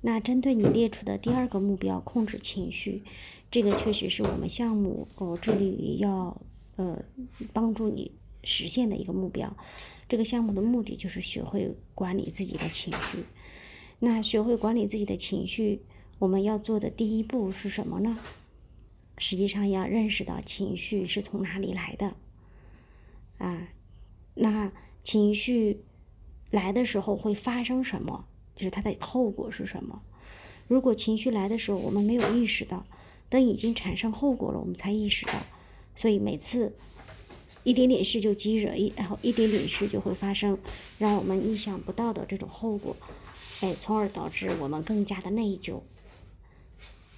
那针对你列出的第二个目标，控制情绪，这个确实是我们项目致力于要帮助你实现的一个目标。这个项目的目的就是学会管理自己的情绪。那学会管理自己的情绪，我们要做的第一步是什么呢？实际上要认识到情绪是从哪里来的那情绪来的时候会发生什么，就是它的后果是什么。如果情绪来的时候我们没有意识到，等已经产生后果了我们才意识到，所以每次一点点事就激惹，然后一点点事就会发生让我们意想不到的这种后果，从而导致我们更加的内疚，